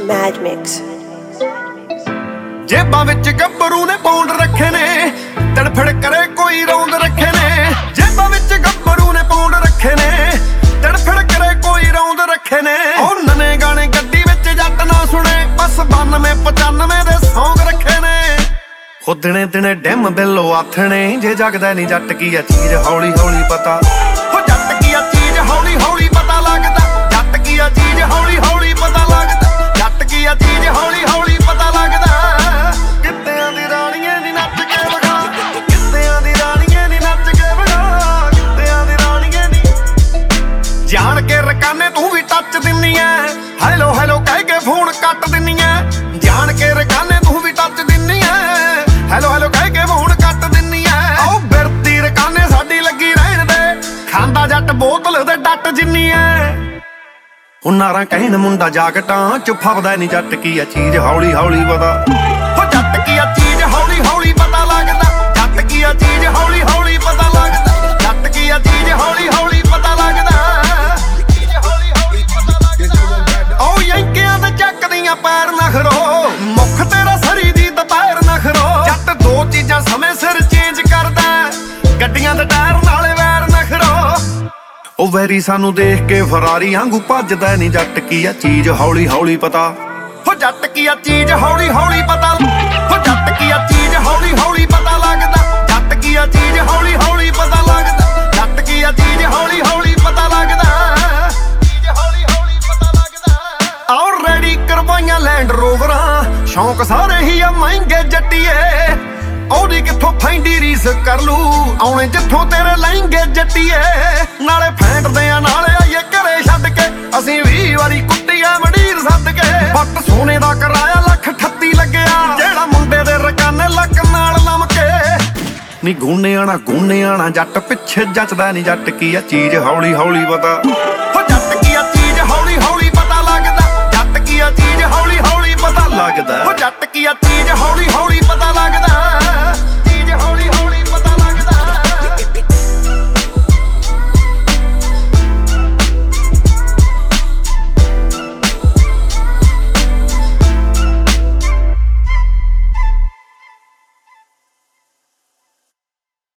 Mad Mix। ਜੇਬਾਂ ਵਿੱਚ ਗੱਭਰੂ ਨੇ ਪੌਂਡ ਰੱਖੇ ਨੇ, ਤੜਫੜ ਕਰੇ ਕੋਈ ਰੌਂਦ ਰੱਖੇ ਨੇ। ਜੇਬਾਂ ਵਿੱਚ ਗੱਭਰੂ ਨੇ ਪੌਂਡ ਰੱਖੇ ਨੇ, ਤੜਫੜ ਕਰੇ ਕੋਈ ਰੌਂਦ ਰੱਖੇ ਨੇ। ਉਹ ਨਵੇਂ ਗਾਣੇ ਗੱਡੀ ਵਿੱਚ ਜੱਟ ਨਾ ਸੁਣੇ, ਬਸ 92 95 ਦੇ ਸੌਂਗ ਰੱਖੇ ਨੇ। ਉਹ ਦਿਨੇ ਦਿਨੇ ਡਿਮ ਬਿੱਲੋ ਆਥਣੇ, ਜੇ ਜਗਦਾ ਨਹੀਂ ਜੱਟ ਕੀ ਆ ਚੀਜ਼ ਹੌਲੀ ਹੌਲੀ ਪਤਾ। ਉਹ ਜੱਟ ਕੀ ਆ ਚੀਜ਼ ਹੌਲੀ ਹੌਲੀ ਪਤਾ ਲੱਗਦਾ। ਜੱਟ ਕੀ ਆ ਚੀਜ਼ ਹੌਲੀ ਹੌਲੀ ਪਤਾ ਲੱਗਦਾ। ਜੱਟ ਕੀ ਆ ਚੀਜ਼ ਹੌਲੀ ਹੌਲੀ ਪਤਾ ਲੱਗਦਾ। ਕਿੱਤਿਆਂ ਦੀ ਰਾਣੀਏ ਨੀ ਨੱਚ ਕੇ ਵਗਾ, ਕਿੱਤਿਆਂ ਦੀ ਰਾਣੀਏ ਨੀ ਨੱਚ ਕੇ ਵਗਾ, ਕਿੱਤਿਆਂ ਦੀ ਰਾਣੀਏ ਨੀ। ਜਾਣ ਕੇ ਰਕਾਨੇ ਤੂੰ ਵੀ ਟੱਚ ਦਿੰਨੀ ਐ, ਹੈਲੋ ਹੈਲੋ ਕਹਿ ਕੇ ਫੋਨ ਕੱਟ ਦਿੰਨੀ ਐ। ਜਾਣ ਕੇ ਰਕਾਨੇ ਤੂੰ ਵੀ ਟੱਚ ਦਿੰਨੀ ਐ, ਹੈਲੋ ਹੈਲੋ ਕਹਿ ਕੇ ਫੋਨ ਕੱਟ ਦਿੰਨੀ ਐ। ਉਹ ਬਿਰਤੀ ਰਕਾਨੇ ਸਾਡੀ ਲੱਗੀ ਰਹਿਣ ਦੇ, ਖਾਂਦਾ ਜੱਟ ਬੋਤਲ ਦੇ ਡੱਟ ਜਿੰਨੀ ਐ। ਉਹ ਨਾਰਾਂ ਕਹਿਣ ਮੁੰਡਾ ਜਾਗਟਾਂ ਚ ਫੱਬਦਾ ਨੀ ਜੱਟ ਕੀ ਆ ਚੀਜ਼ ਹੌਲੀ ਹੌਲੀ ਪਤਾ। ਉਹ ਜੱਟ ਕੀ ਆ ਚੀਜ਼ ਹੌਲੀ ਹੌਲੀ ਪਤਾ ਲੱਗਦਾ। ਜੱਟ ਕੀ ਆ ਚੀਜ਼ ਹੌਲੀ ਹੌਲੀ ਪਤਾ ਲੱਗਦਾ। ਜੱਟ ਕੀ ਆ ਚੀਜ਼ ਹੌਲੀ ਹੌਲੀ ਪਤਾ ਲੱਗਦਾ। ਉਹ ਯੰਕਿਆਂ ਦੇ ਚੱਕਦੀਆਂ ਪੈਰ ਨਖਰੋ, ਮੁੱਖ ਤੇਰਾ ਸਰੀ ਦੀ ਦੁਪਹਿਰ ਨਖਰੋ। ਜੱਟ ਦੋ ਚੀਜ਼ਾਂ ਸਮੇਂ ਸਿਰ ਚੇਂਜ ਕਰਦਾ, ਗੱਡੀਆਂ ਦੇ ਟਾਇਰ ਨਾਲੇ ਵੈਰ ਨਖਰੋ। ਉਹ ਵੈਰੀ ਸਾਨੂੰ ਦੇਖ ਕੇ ਫਰਾਰੀ ਵਾਂਗੂ ਭੱਜਦਾ ਨੀ ਜੱਟ ਕੀ ਆ ਚੀਜ਼ ਹੌਲੀ ਹੌਲੀ ਪਤਾ। ਹੋ ਜੱਟ ਕੀ ਆ ਚੀਜ਼ ਹੌਲੀ ਹੌਲੀ ਪਤਾ। ਹੋ ਜੱਟ ਕੀ ਆ ਚੀਜ਼ ਹੌਲੀ ਹੌਲੀ ਪਤਾ ਲੱਗਦਾ। ਜੱਟ ਕੀ ਆ ਚੀਜ਼ ਹੌਲੀ ਹੌਲੀ ਪਤਾ ਲੱਗਦਾ। ਜੱਟ ਕੀ ਆ ਚੀਜ਼ ਹੌਲੀ ਹੌਲੀ ਪਤਾ ਲੱਗਦਾ। ਚੀਜ਼ ਹੌਲੀ ਹੌਲੀ ਪਤਾ ਲੱਗਦਾ। ਆਲਰੇਡੀ ਕਰਵਾਈਆਂ ਲੈਂਡ ਰੋਵਰਾਂ, ਸ਼ੌਂਕ ਸਾਰੇ ਹੀ ਆ ਮਹਿੰਗੇ ਜੱਟੀਏ। ਉਹਦੀ ਕਿੱਥੋਂ ਫੈਂਡੀ ਰੀਸ ਕਰ ਲੂ, ਆਉਣੇ ਜਿੱਥੋਂ ਤੇਰੇ ਲਹਿੰਗੇ ਜੱਟੀਏ। ਨਾਲੇ ਫੈਂਟਦੇ ਆ ਨਾਲੇ ਆਈਏ ਘਰੇ ਛੱਡ ਕੇ, ਅਸੀਂ 20 ਵਾਰੀ ਕੁੱਟੀਆਂ ਮੰਡੀਰ ਸੱਦ ਕੇ। ਬੱਟ ਸੋਨੇ ਦਾ ਕਿਰਾਇਆ 1,38 ਲੱਗਿਆ, ਜਿਹੜਾ ਮੁੰਡੇ ਦੇ ਰਕਾਨੇ ਲੱਕ ਨਾਲ ਲਮਕੇ। ਨੀ ਗੂਨੇ ਆਣਾ ਜੱਟ ਪਿੱਛੇ ਜੱਚਦਾ ਨੀ ਜੱਟ ਕੀ ਆ ਚੀਜ਼ ਹੌਲੀ ਹੌਲੀ ਪਤਾ। ਹੋ ਜੱਟ ਕੀ ਆ ਚੀਜ਼ ਹੌਲੀ ਹੌਲੀ ਪਤਾ ਲੱਗਦਾ। ਜੱਟ ਕੀ ਆ ਚੀਜ਼ ਹੌਲੀ ਹੌਲੀ ਪਤਾ ਲੱਗਦਾ। ਹੋ ਜੱਟ ਕੀ ਆ ਚੀਜ਼ ਹੌਲੀ